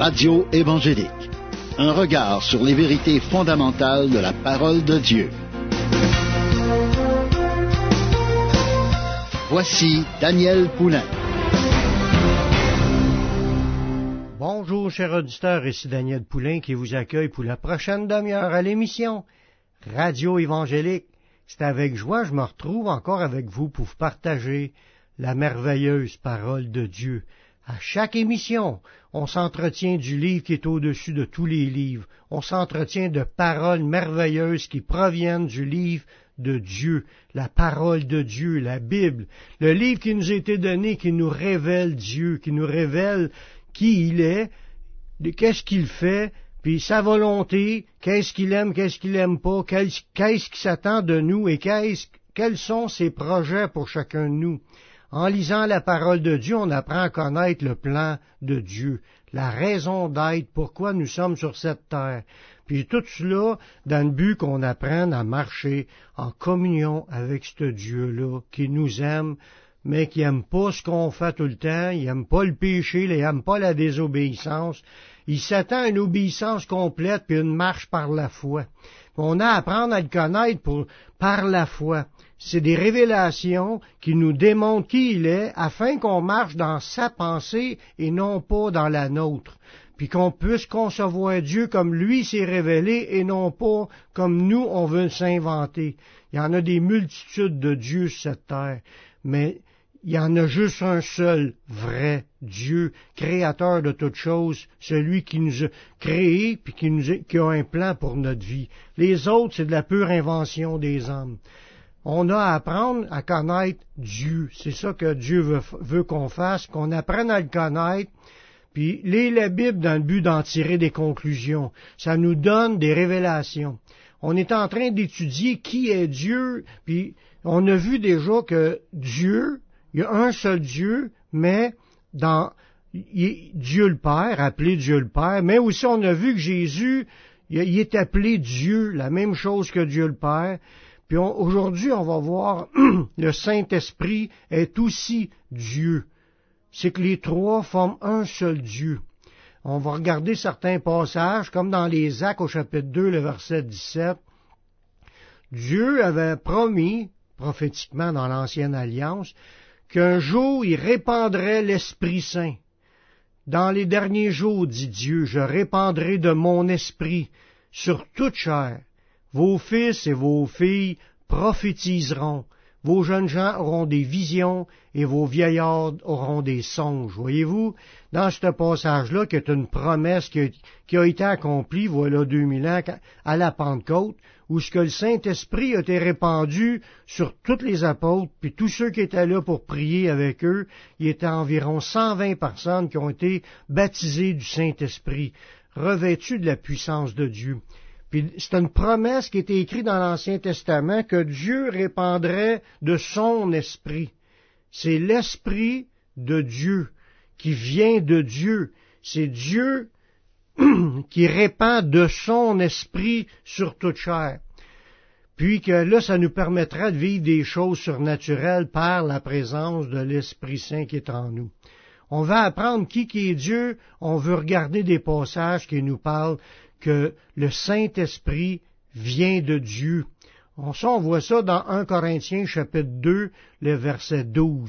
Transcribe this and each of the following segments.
Radio évangélique. Un regard sur les vérités fondamentales de la parole de Dieu. Voici Daniel Poulain. Bonjour, chers auditeurs, ici Daniel Poulain qui vous accueille pour la prochaine demi-heure à l'émission Radio évangélique. C'est avec joie que je me retrouve encore avec vous pour vous partager la merveilleuse parole de Dieu. À chaque émission, on s'entretient du livre qui est au-dessus de tous les livres. On s'entretient de paroles merveilleuses qui proviennent du livre de Dieu, la parole de Dieu, la Bible, le livre qui nous a été donné, qui nous révèle Dieu, qui nous révèle qui il est, qu'est-ce qu'il fait, puis sa volonté, qu'est-ce qu'il aime pas, qu'est-ce qui s'attend de nous et quels sont ses projets pour chacun de nous. En lisant la parole de Dieu, on apprend à connaître le plan de Dieu, la raison d'être, pourquoi nous sommes sur cette terre. Puis tout cela dans le but qu'on apprenne à marcher en communion avec ce Dieu-là qui nous aime, mais qui n'aime pas ce qu'on fait tout le temps, il n'aime pas le péché, il n'aime pas la désobéissance. Il s'attend à une obéissance complète puis une marche par la foi. On a à apprendre à le connaître par la foi. C'est des révélations qui nous démontrent qui il est, afin qu'on marche dans sa pensée et non pas dans la nôtre. Puis qu'on puisse concevoir Dieu comme lui s'est révélé et non pas comme nous on veut s'inventer. Il y en a des multitudes de dieux sur cette terre, mais il y en a juste un seul vrai Dieu, créateur de toutes choses, celui qui nous a créés puis qui a un plan pour notre vie. Les autres, c'est de la pure invention des hommes. On a à apprendre à connaître Dieu. C'est ça que Dieu veut qu'on fasse, qu'on apprenne à le connaître, puis lire la Bible dans le but d'en tirer des conclusions. Ça nous donne des révélations. On est en train d'étudier qui est Dieu, puis on a vu déjà que Dieu, il y a un seul Dieu, mais Dieu le Père, appelé Dieu le Père, mais aussi on a vu que Jésus, il est appelé Dieu, la même chose que Dieu le Père. Puis aujourd'hui, on va voir le Saint-Esprit est aussi Dieu. C'est que les trois forment un seul Dieu. On va regarder certains passages, comme dans les Actes au chapitre 2, le verset 17. Dieu avait promis, prophétiquement dans l'Ancienne Alliance, qu'un jour il répandrait l'Esprit Saint. Dans les derniers jours, dit Dieu, je répandrai de mon esprit sur toute chair. Vos fils et vos filles prophétiseront. Vos jeunes gens auront des visions et vos vieillards auront des songes. Voyez-vous, dans ce passage-là, qui est une promesse qui a été accomplie, voilà 2000 ans, à la Pentecôte, où ce que le Saint-Esprit a été répandu sur tous les apôtres, puis tous ceux qui étaient là pour prier avec eux, il y était environ 120 personnes qui ont été baptisées du Saint-Esprit, revêtues de la puissance de Dieu. Puis c'est une promesse qui était écrite dans l'Ancien Testament que Dieu répandrait de son esprit. C'est l'esprit de Dieu qui vient de Dieu. C'est Dieu qui répand de son esprit sur toute chair. Puis que là, ça nous permettra de vivre des choses surnaturelles par la présence de l'Esprit Saint qui est en nous. On va apprendre qui est Dieu. On veut regarder des passages qui nous parlent que le Saint-Esprit vient de Dieu. On voit ça dans 1 Corinthiens chapitre 2, le verset 12.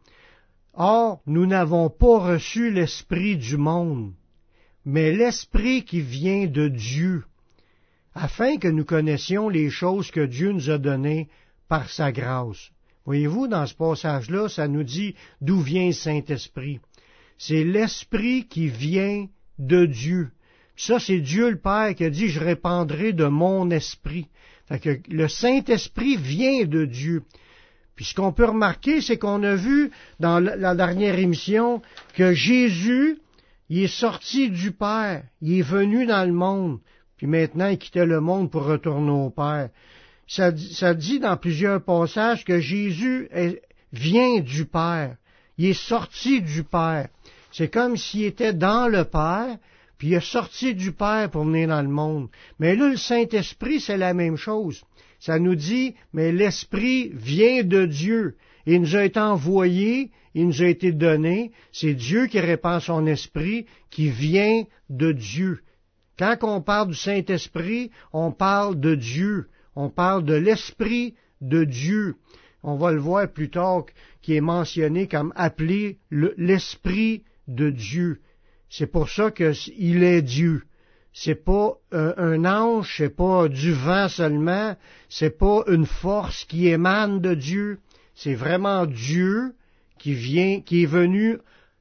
Or, nous n'avons pas reçu l'Esprit du monde, mais l'Esprit qui vient de Dieu, afin que nous connaissions les choses que Dieu nous a données par sa grâce. Voyez-vous, dans ce passage-là, ça nous dit d'où vient le Saint-Esprit. C'est l'Esprit qui vient de Dieu. Ça, c'est Dieu le Père qui a dit, je répandrai de mon esprit. Fait que le Saint-Esprit vient de Dieu. Puis ce qu'on peut remarquer, c'est qu'on a vu dans la dernière émission que Jésus, il est sorti du Père, il est venu dans le monde, puis maintenant il quittait le monde pour retourner au Père. Ça dit dans plusieurs passages que Jésus vient du Père, il est sorti du Père. C'est comme s'il était dans le Père, puis il est sorti du Père pour venir dans le monde. Mais là, le Saint-Esprit, c'est la même chose. Ça nous dit, mais l'Esprit vient de Dieu. il nous a été envoyé, il nous a été donné. C'est Dieu qui répand son esprit, qui vient de Dieu. Quand on parle du Saint-Esprit, on parle de Dieu. On parle de l'Esprit de Dieu. On va le voir plus tard, qui est mentionné comme appelé l'Esprit de Dieu. C'est pour ça qu'il est Dieu. C'est pas un ange, c'est pas du vent seulement, c'est pas une force qui émane de Dieu. C'est vraiment Dieu qui est venu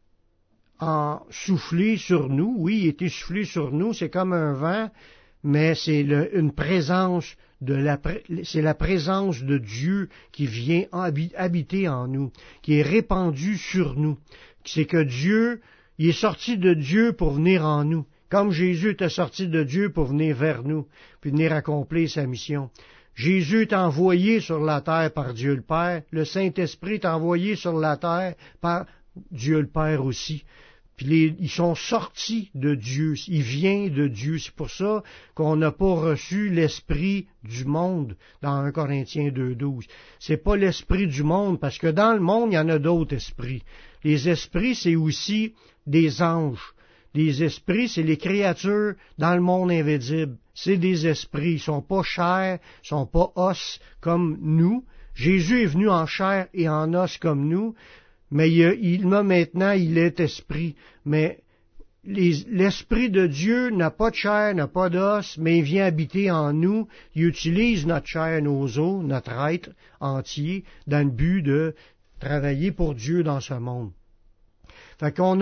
en souffler sur nous. Oui, il était soufflé sur nous, c'est comme un vent, mais c'est une présence c'est la présence de Dieu qui vient habiter en nous, qui est répandue sur nous. C'est que Dieu, il est sorti de Dieu pour venir en nous, comme Jésus était sorti de Dieu pour venir vers nous, puis venir accomplir sa mission. Jésus est envoyé sur la terre par Dieu le Père, le Saint-Esprit est envoyé sur la terre par Dieu le Père aussi. Puis ils sont sortis de Dieu, il vient de Dieu. C'est pour ça qu'on n'a pas reçu l'esprit du monde dans 1 Corinthiens 2,12. C'est pas l'esprit du monde, parce que dans le monde, il y en a d'autres esprits. Les esprits, c'est aussi des anges. Les esprits, c'est les créatures dans le monde invisible. C'est des esprits. Ils sont pas chairs, ils sont pas os comme nous. Jésus est venu en chair et en os comme nous. Mais maintenant, il est esprit. Mais l'Esprit de Dieu n'a pas de chair, n'a pas d'os, mais il vient habiter en nous. Il utilise notre chair, nos os, notre être entier, dans le but de travailler pour Dieu dans ce monde. Fait qu'on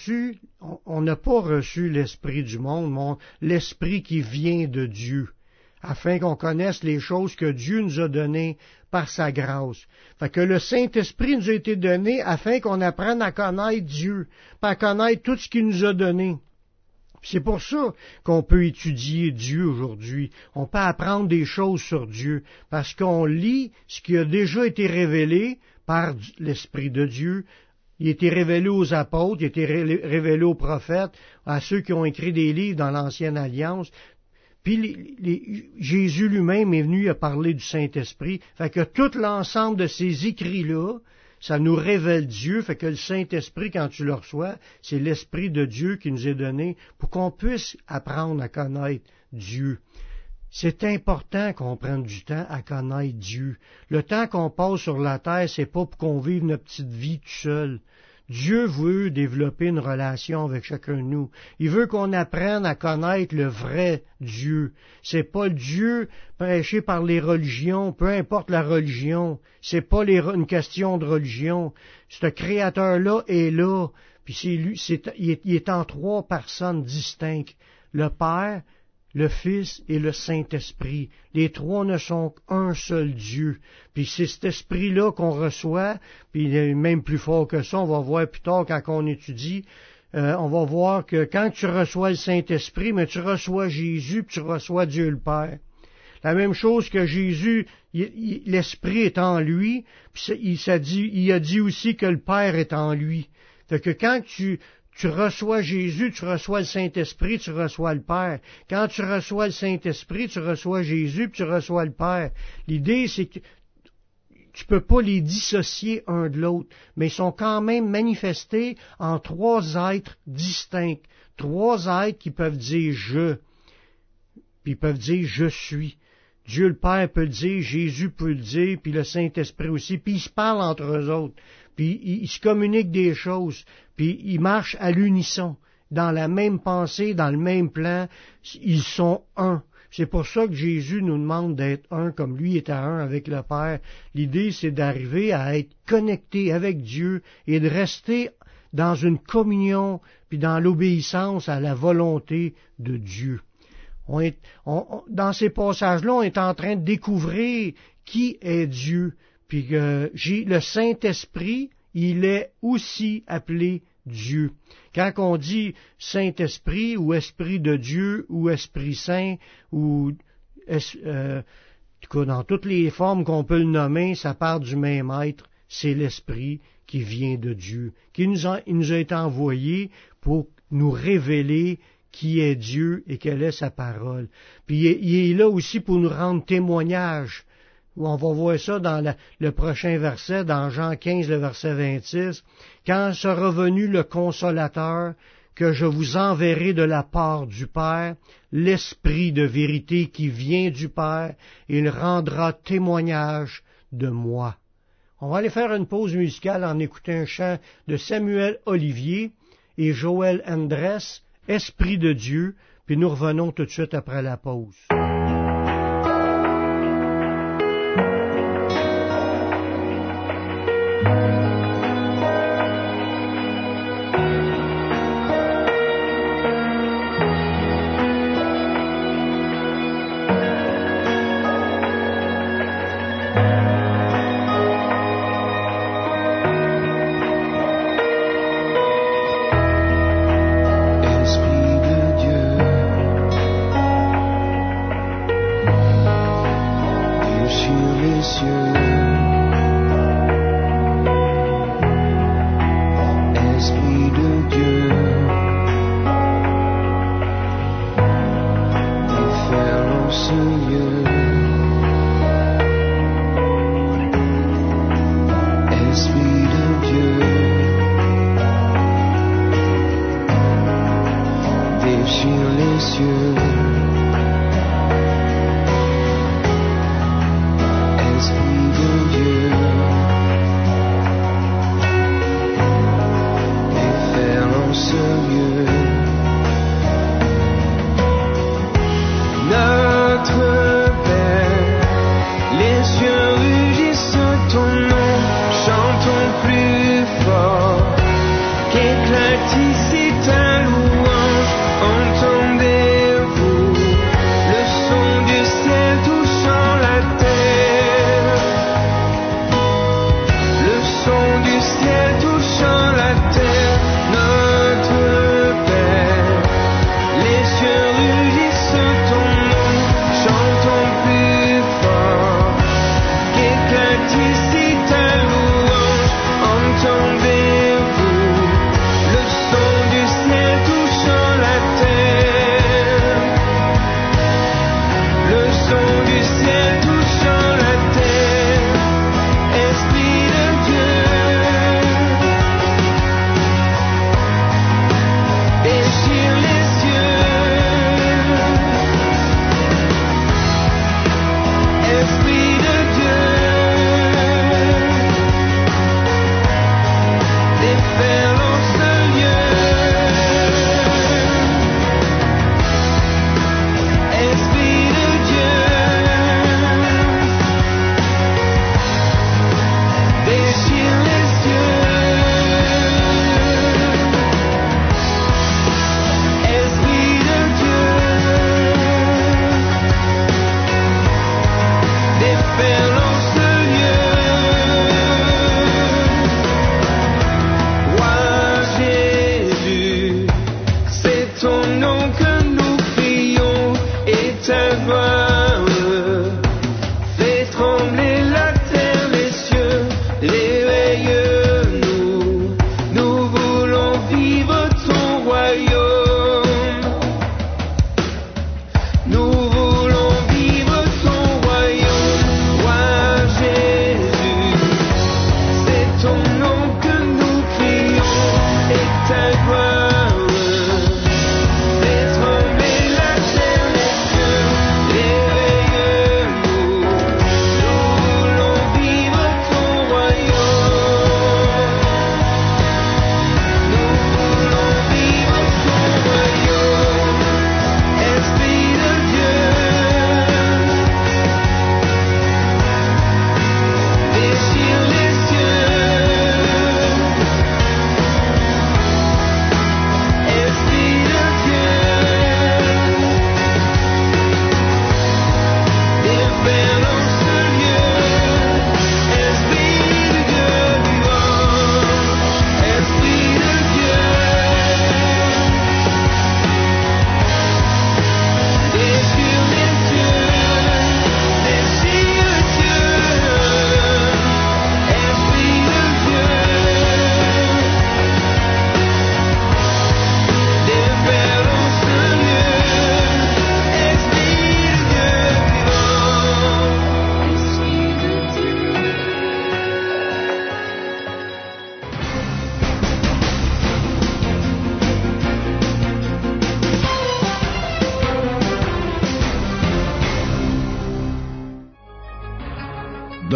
on n'a pas reçu l'Esprit du monde, mais l'Esprit qui vient de Dieu, afin qu'on connaisse les choses que Dieu nous a données par sa grâce. Fait que le Saint-Esprit nous a été donné afin qu'on apprenne à connaître Dieu, à connaître tout ce qu'il nous a donné. C'est pour ça qu'on peut étudier Dieu aujourd'hui. On peut apprendre des choses sur Dieu, parce qu'on lit ce qui a déjà été révélé par l'Esprit de Dieu. Il a été révélé aux apôtres, il a été révélé aux prophètes, à ceux qui ont écrit des livres dans l'Ancienne Alliance. Puis Jésus lui-même est venu à parler du Saint-Esprit. Fait que tout l'ensemble de ces écrits-là, ça nous révèle Dieu. Fait que le Saint-Esprit, quand tu le reçois, c'est l'Esprit de Dieu qui nous est donné pour qu'on puisse apprendre à connaître Dieu. C'est important qu'on prenne du temps à connaître Dieu. Le temps qu'on passe sur la terre, c'est pas pour qu'on vive notre petite vie tout seul. Dieu veut développer une relation avec chacun de nous. Il veut qu'on apprenne à connaître le vrai Dieu. C'est pas le Dieu prêché par les religions, peu importe la religion. C'est pas une question de religion. Ce Créateur-là est là. Puis il est en 3 personnes distinctes. Le Père, le Fils et le Saint-Esprit. Les 3 ne sont qu'un seul Dieu. Puis c'est cet esprit-là qu'on reçoit, puis il est même plus fort que ça, on va voir plus tard quand on étudie, on va voir que quand tu reçois le Saint-Esprit, mais tu reçois Jésus, puis tu reçois Dieu le Père. La même chose que Jésus, l'Esprit est en lui, puis il a dit aussi que le Père est en lui. Fait que quand tu reçois Jésus, tu reçois le Saint-Esprit, tu reçois le Père. Quand tu reçois le Saint-Esprit, tu reçois Jésus, puis tu reçois le Père. L'idée, c'est que tu peux pas les dissocier un de l'autre, mais ils sont quand même manifestés en 3 êtres distincts. 3 êtres qui peuvent dire « je », puis ils peuvent dire « je suis ». Dieu le Père peut le dire, Jésus peut le dire, puis le Saint-Esprit aussi, puis ils se parlent entre eux autres, puis ils se communiquent des choses, puis ils marchent à l'unisson, dans la même pensée, dans le même plan, ils sont un. C'est pour ça que Jésus nous demande d'être un comme lui est à un avec le Père. L'idée, c'est d'arriver à être connecté avec Dieu et de rester dans une communion, puis dans l'obéissance à la volonté de Dieu. Dans ces passages-là, on est en train de découvrir qui est Dieu. Puis que le Saint-Esprit, il est aussi appelé Dieu. Quand on dit Saint-Esprit ou Esprit de Dieu ou Esprit Saint ou dans toutes les formes qu'on peut le nommer, ça part du même être, c'est l'Esprit qui vient de Dieu, il nous a été envoyé pour nous révéler qui est Dieu et quelle est sa parole. Puis il est là aussi pour nous rendre témoignage On va voir ça dans le prochain verset, dans Jean 15, le verset 26. Quand sera venu le Consolateur, que je vous enverrai de la part du Père, l'Esprit de vérité qui vient du Père, il rendra témoignage de moi. On va aller faire une pause musicale en écoutant un chant de Samuel Olivier et Joël Andress, Esprit de Dieu, puis nous revenons tout de suite après la pause. Entendez-vous le son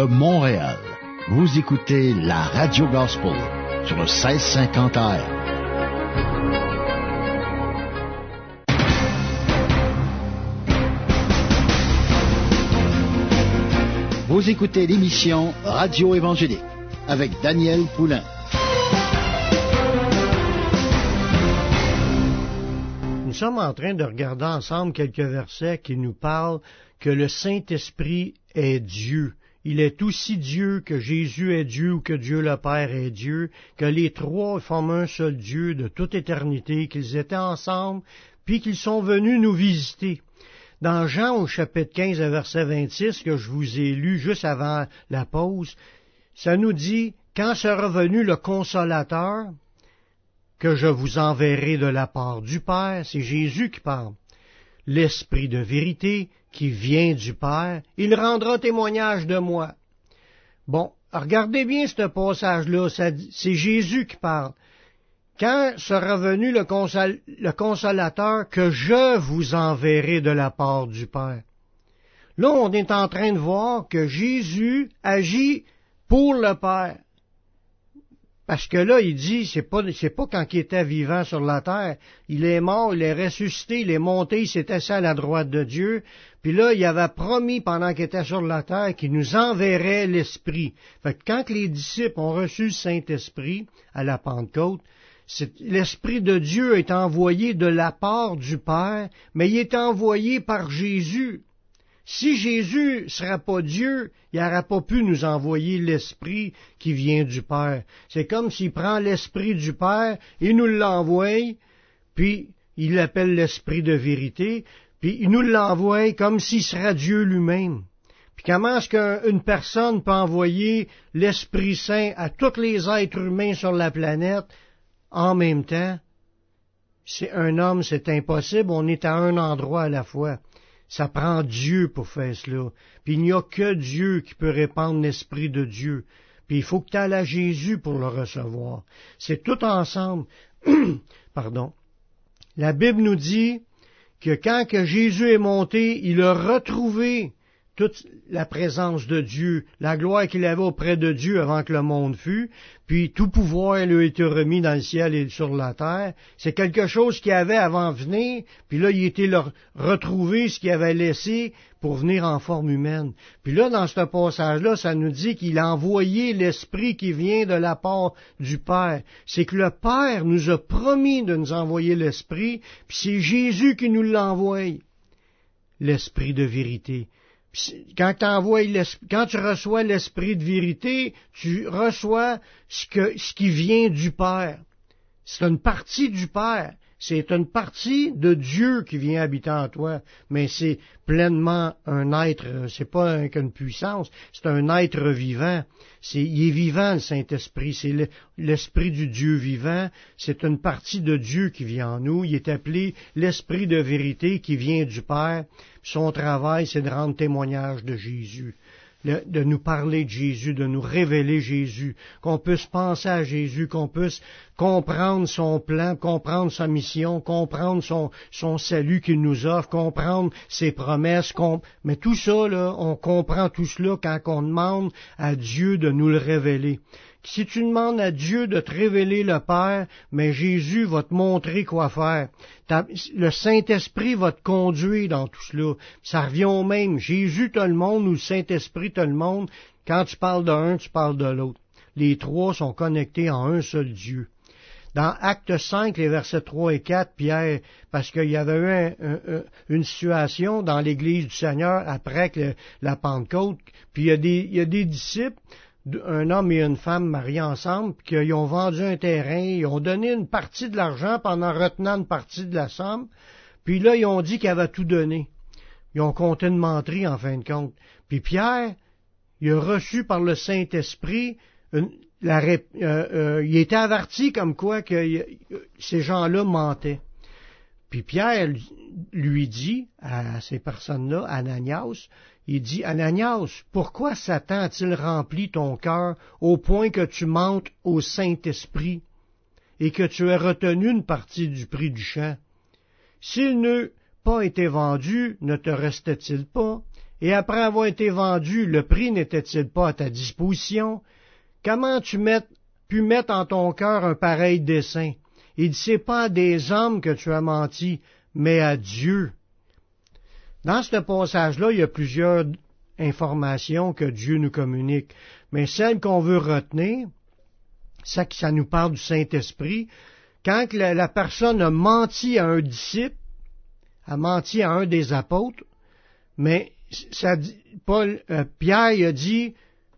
Montréal. Vous écoutez la Radio Gospel sur le 1650 AM. Vous écoutez l'émission Radio Évangélique avec Daniel Poulain. Nous sommes en train de regarder ensemble quelques versets qui nous parlent que le Saint-Esprit est Dieu. Il est aussi Dieu que Jésus est Dieu ou que Dieu le Père est Dieu, que les trois forment un seul Dieu de toute éternité, qu'ils étaient ensemble, puis qu'ils sont venus nous visiter. Dans Jean au chapitre 15, verset 26, que je vous ai lu juste avant la pause, ça nous dit, « Quand sera venu le Consolateur, que je vous enverrai de la part du Père, c'est Jésus qui parle, l'Esprit de vérité qui vient du Père, il rendra témoignage de moi. » Bon, regardez bien ce passage-là, c'est Jésus qui parle. Quand sera venu le Consolateur que je vous enverrai de la part du Père? Là, on est en train de voir que Jésus agit pour le Père. Parce que là, il dit, c'est pas quand il était vivant sur la terre. Il est mort, il est ressuscité, il est monté, il s'est assis à la droite de Dieu. Puis là, il avait promis pendant qu'il était sur la terre qu'il nous enverrait l'Esprit. Fait que quand les disciples ont reçu le Saint-Esprit à la Pentecôte, l'Esprit de Dieu est envoyé de la part du Père, mais il est envoyé par Jésus. Si Jésus ne serait pas Dieu, il n'aurait pas pu nous envoyer l'Esprit qui vient du Père. C'est comme s'il prend l'Esprit du Père, il nous l'envoie, puis il l'appelle l'Esprit de vérité, puis il nous l'envoie comme s'il serait Dieu lui-même. Puis comment est-ce qu'une personne peut envoyer l'Esprit Saint à tous les êtres humains sur la planète en même temps? C'est un homme, c'est impossible, on est à un endroit à la fois. Ça prend Dieu pour faire cela. Puis il n'y a que Dieu qui peut répandre l'Esprit de Dieu. Puis il faut que tu ailles à Jésus pour le recevoir. C'est tout ensemble. Pardon. La Bible nous dit que quand que Jésus est monté, il a retrouvé toute la présence de Dieu, la gloire qu'il avait auprès de Dieu avant que le monde fût, puis tout pouvoir lui a été remis dans le ciel et sur la terre. C'est quelque chose qu'il avait avant de venir, puis là, il était retrouvé ce qu'il avait laissé pour venir en forme humaine. Puis là, dans ce passage-là, ça nous dit qu'il a envoyé l'Esprit qui vient de la part du Père. C'est que le Père nous a promis de nous envoyer l'Esprit, puis c'est Jésus qui nous l'envoie, l'Esprit de vérité. Quand tu reçois l'Esprit de vérité, tu reçois ce qui vient du Père. C'est une partie du Père. C'est une partie de Dieu qui vient habiter en toi. Mais c'est pleinement un être, c'est pas qu'une puissance, c'est un être vivant. Il est vivant, le Saint-Esprit. C'est l'Esprit du Dieu vivant. C'est une partie de Dieu qui vient en nous. Il est appelé l'Esprit de vérité qui vient du Père. Son travail, c'est de rendre témoignage de Jésus, de nous parler de Jésus, de nous révéler Jésus, qu'on puisse penser à Jésus, qu'on puisse comprendre son plan, comprendre sa mission, comprendre son salut qu'il nous offre, comprendre ses promesses. Mais tout ça, là, on comprend tout cela quand on demande à Dieu de nous le révéler. Si tu demandes à Dieu de te révéler le Père, mais Jésus va te montrer quoi faire. Le Saint-Esprit va te conduire dans tout cela. Ça revient au même. Jésus t'a le monde ou le Saint-Esprit t'a le monde. Quand tu parles d'un, tu parles de l'autre. Les trois sont connectés en un seul Dieu. Dans Acte 5, les versets 3 et 4, Pierre, parce qu'il y avait eu une situation dans l'Église du Seigneur après la Pentecôte, puis il y a des disciples, un homme et une femme mariés ensemble, puis qu'ils ont vendu un terrain, ils ont donné une partie de l'argent pendant retenant une partie de la somme, puis là, ils ont dit qu'ils avaient tout donné. Ils ont compté une menterie, en fin de compte. Puis Pierre, il a reçu par le Saint-Esprit, il était averti comme quoi que ces gens-là mentaient. Puis Pierre lui dit à ces personnes-là, Ananias, il dit, Ananias, pourquoi Satan a-t-il rempli ton cœur au point que tu mentes au Saint-Esprit et que tu aies retenu une partie du prix du champ? S'il n'eût pas été vendu, ne te restait-il pas? Et après avoir été vendu, le prix n'était-il pas à ta disposition? Comment tu pu mettre en ton cœur un pareil dessein? Il dit, c'est pas à des hommes que tu as menti, mais à Dieu. Dans ce passage-là, il y a plusieurs informations que Dieu nous communique, mais celle qu'on veut retenir, c'est que ça nous parle du Saint-Esprit. Quand la personne a menti à un disciple, a menti à un des apôtres, mais Pierre a dit,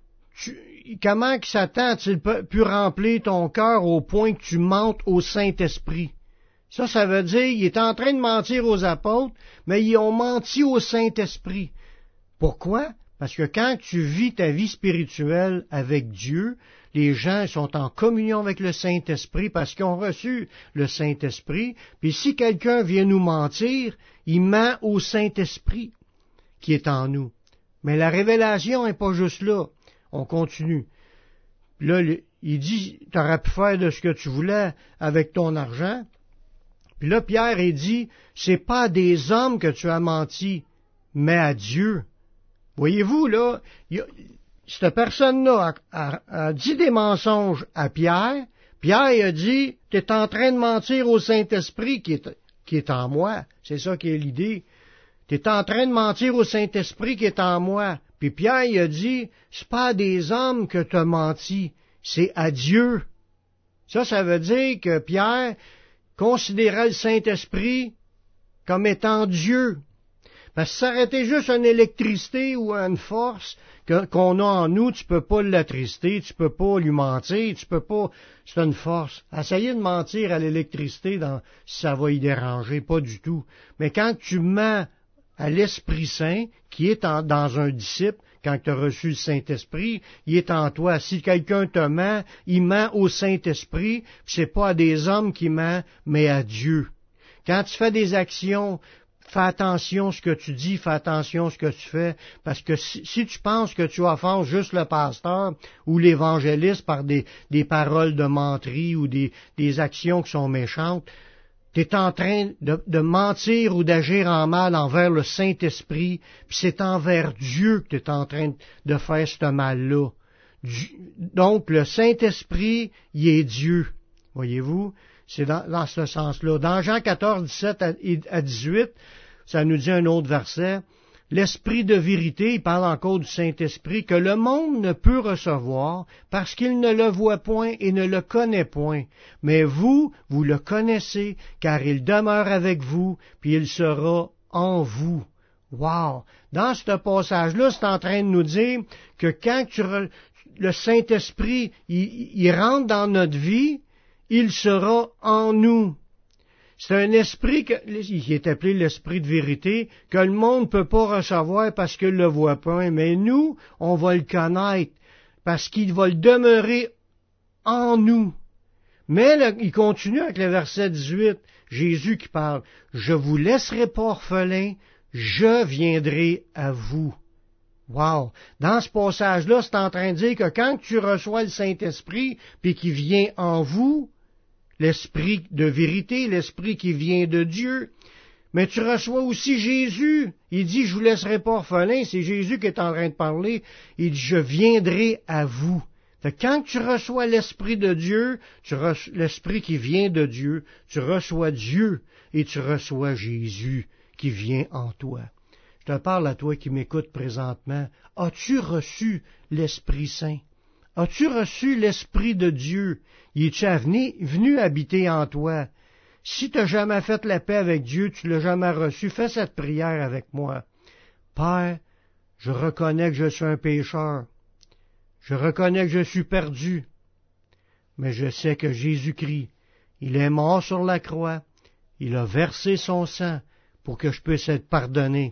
comment que Satan a-t-il pu remplir ton cœur au point que tu mentes au Saint-Esprit? Ça veut dire, il est en train de mentir aux apôtres, mais ils ont menti au Saint-Esprit. Pourquoi? Parce que quand tu vis ta vie spirituelle avec Dieu, les gens sont en communion avec le Saint-Esprit parce qu'ils ont reçu le Saint-Esprit. Puis si quelqu'un vient nous mentir, il ment au Saint-Esprit qui est en nous. Mais la révélation n'est pas juste là. On continue. Là, il dit, tu aurais pu faire de ce que tu voulais avec ton argent. Puis là, Pierre, il dit, c'est pas à des hommes que tu as menti, mais à Dieu. Voyez-vous, là, cette personne-là a dit des mensonges à Pierre. Pierre a dit, tu es en train de mentir au Saint-Esprit qui est en moi. C'est ça qui est l'idée. Tu es en train de mentir au Saint-Esprit qui est en moi. Puis Pierre a dit, c'est pas à des hommes que tu as menti, c'est à Dieu. Ça veut dire que Pierre considérait le Saint-Esprit comme étant Dieu. Parce que ça aurait été juste une électricité ou une force qu'on a en nous, tu peux pas l'attrister, tu peux pas lui mentir, tu peux pas... C'est une force. Essayez de mentir à l'électricité si ça va y déranger, pas du tout. Mais quand tu mens à l'Esprit Saint, qui est dans un disciple, quand tu as reçu le Saint-Esprit, il est en toi. Si quelqu'un te ment, il ment au Saint-Esprit, puis c'est pas à des hommes qui ment, mais à Dieu. Quand tu fais des actions, fais attention à ce que tu dis, fais attention à ce que tu fais, parce que si tu penses que tu offenses juste le pasteur ou l'évangéliste par des paroles de menterie ou des actions qui sont méchantes, tu es en train de mentir ou d'agir en mal envers le Saint-Esprit, puis c'est envers Dieu que tu es en train de faire ce mal-là. Donc, le Saint-Esprit, il est Dieu. Voyez-vous? C'est dans ce sens-là. Dans Jean 14, 17 à 18, ça nous dit un autre verset, l'Esprit de vérité, il parle encore du Saint-Esprit, que le monde ne peut recevoir parce qu'il ne le voit point et ne le connaît point. Mais vous le connaissez, car il demeure avec vous, puis il sera en vous. Wow! Dans ce passage-là, c'est en train de nous dire que quand le Saint-Esprit, il rentre dans notre vie, il sera en nous. C'est un esprit qui est appelé l'esprit de vérité, que le monde ne peut pas recevoir parce qu'il ne le voit pas, mais nous, on va le connaître, parce qu'il va le demeurer en nous. Mais là, il continue avec le verset 18, Jésus qui parle, « Je vous laisserai pas orphelins, je viendrai à vous. » Wow! Dans ce passage-là, c'est en train de dire que quand tu reçois le Saint-Esprit, puis qu'il vient en vous, l'Esprit de vérité, l'Esprit qui vient de Dieu, mais tu reçois aussi Jésus. Il dit, je vous laisserai pas orphelin, c'est Jésus qui est en train de parler. Il dit, je viendrai à vous. Fait que quand tu reçois l'Esprit de Dieu, l'Esprit qui vient de Dieu, tu reçois Dieu et tu reçois Jésus qui vient en toi. Je te parle à toi qui m'écoutes présentement. As-tu reçu l'Esprit Saint? As-tu reçu l'Esprit de Dieu? Il est-tu venu habiter en toi? Si tu n'as jamais fait la paix avec Dieu, tu ne l'as jamais reçu, fais cette prière avec moi. Père, je reconnais que je suis un pécheur. Je reconnais que je suis perdu. Mais je sais que Jésus-Christ, il est mort sur la croix. Il a versé son sang pour que je puisse être pardonné.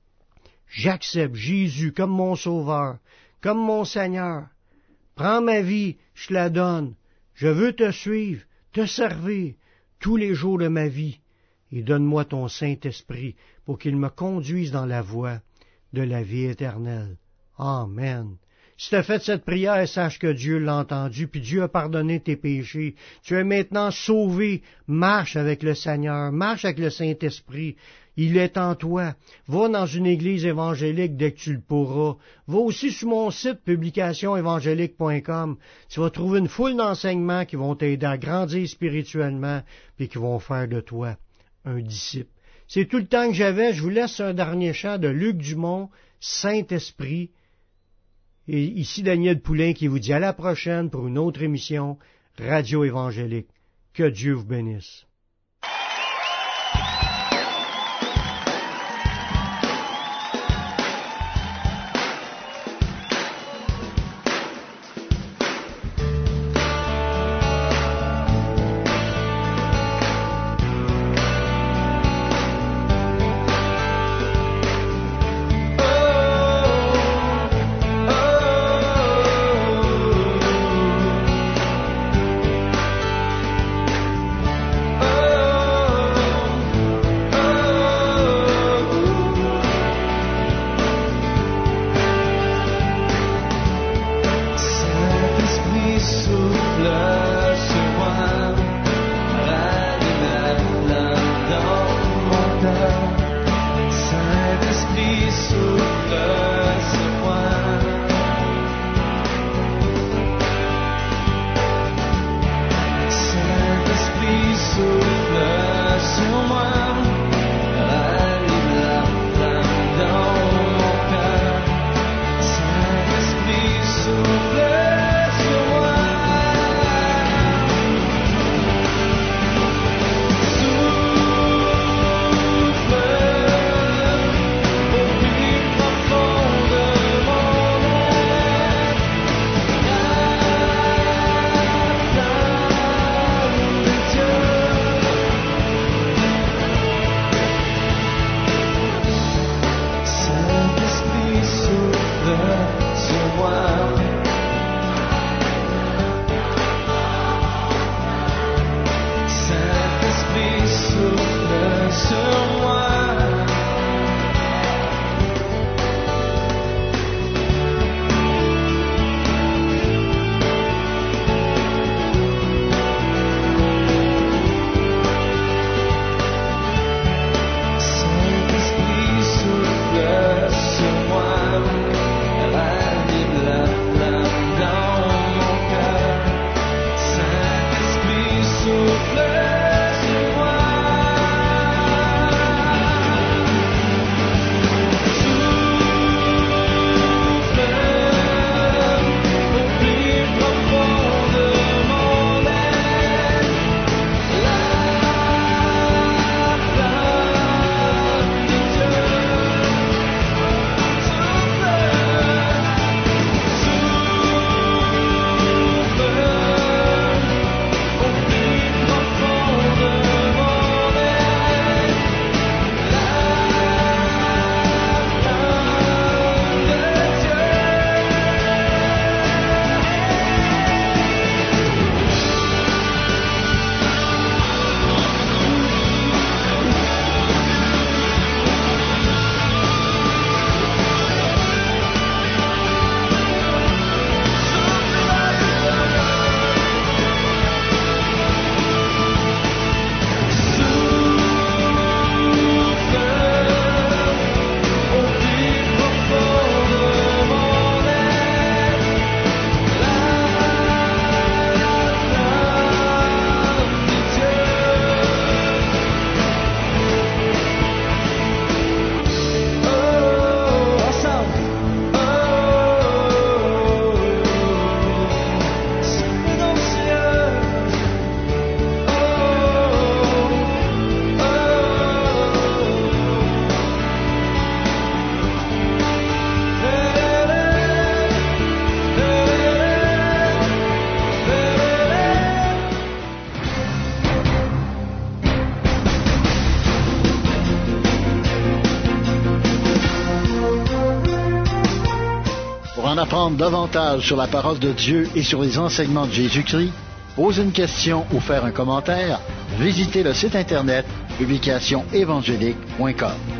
J'accepte Jésus comme mon Sauveur, comme mon Seigneur. Prends ma vie, je te la donne. Je veux te suivre, te servir tous les jours de ma vie. Et donne-moi ton Saint-Esprit pour qu'il me conduise dans la voie de la vie éternelle. Amen. Si tu as fait cette prière, sache que Dieu l'a entendu, puis Dieu a pardonné tes péchés. Tu es maintenant sauvé. Marche avec le Seigneur, marche avec le Saint-Esprit. Il est en toi. Va dans une église évangélique dès que tu le pourras. Va aussi sur mon site publicationévangélique.com. Tu vas trouver une foule d'enseignements qui vont t'aider à grandir spirituellement et qui vont faire de toi un disciple. C'est tout le temps que j'avais. Je vous laisse un dernier chant de Luc Dumont, Saint-Esprit. Et ici Daniel Poulain qui vous dit à la prochaine pour une autre émission Radio Évangélique. Que Dieu vous bénisse. en apprendre davantage sur la parole de Dieu et sur les enseignements de Jésus-Christ, poser une question ou faire un commentaire, visitez le site internet publicationévangélique.com.